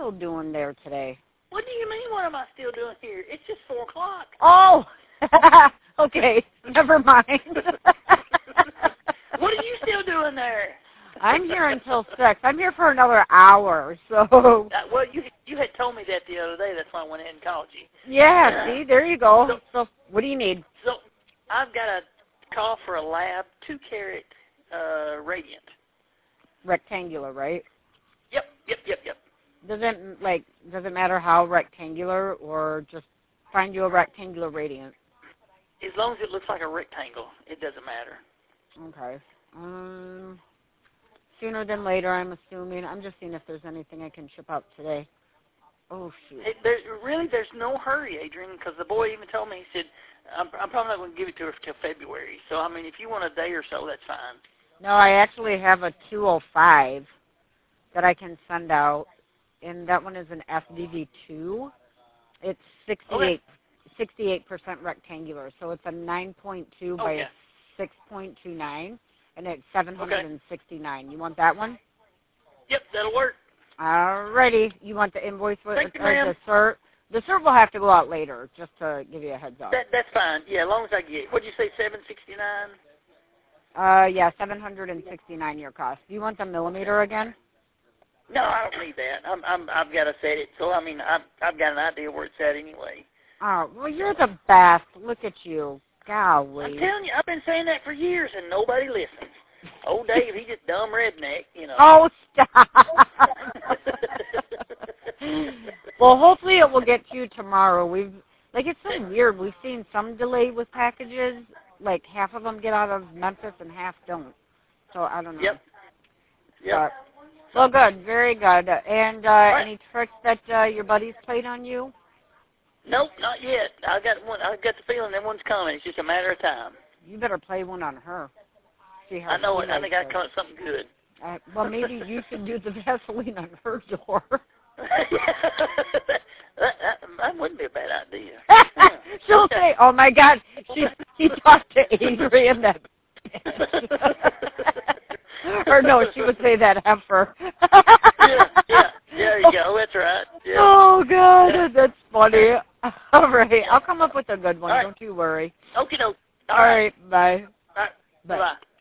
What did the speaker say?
still doing there today? What do you mean, what am I still doing here? It's just 4 o'clock. Oh! Okay, never mind. What are you still doing there? I'm here until 6. I'm here for another hour, so... Well, you had told me that the other day. That's why I went ahead and called you. Yeah, see, there you go. So what do you need? So I've got a call for a lab 2-carat radiant. Rectangular, right? Yep. Does it matter how rectangular, or just find you a rectangular radiant? As long as it looks like a rectangle, it doesn't matter. Okay. Sooner than later, I'm assuming. I'm just seeing if there's anything I can ship out today. Oh, shoot. There's no hurry, Adrian, because the boy even told me, he said, I'm probably not going to give it to her till February. So, I mean, if you want a day or so, that's fine. No, I actually have a 205 that I can send out, and that one is an FDV2. It's 68% rectangular, so it's a 9.2 by a 6.29, and it's $769. You want that one? Yep, that'll work. Alrighty. You want the invoice with Thank you, ma'am. the cert? The cert will have to go out later, just to give you a heads up. That's fine. Yeah, as long as I get it. What'd you say, $769? Yeah, $769 your cost. Do you want the millimeter again? No, I don't need that. I've got to set it. So, I mean, I've got an idea where it's at anyway. Oh, well, you're the best. Look at you. Golly. I'm telling you, I've been saying that for years, and nobody listens. Old Dave, he's just dumb redneck, you know. Oh, stop. Well, hopefully it will get to you tomorrow. It's so weird. We've seen some delay with packages. Like, half of them get out of Memphis and half don't. So, I don't know. Yep. Well, good. Very good. And any tricks that your buddies played on you? Nope, not yet. I got the feeling that one's coming. It's just a matter of time. You better play one on her. See how I know it. I she think likes I caught something good. Well, maybe you should do the Vaseline on her door. That wouldn't be a bad idea. She'll say, "Oh my God, he talked to Adrian." That. Or no, she would say that heifer. Yeah. There you go. That's right. Yeah. Oh God, that's funny. All right, I'll come up with a good one. Right. Don't you worry. Okie doke. All right, bye. All right. Bye. Bye.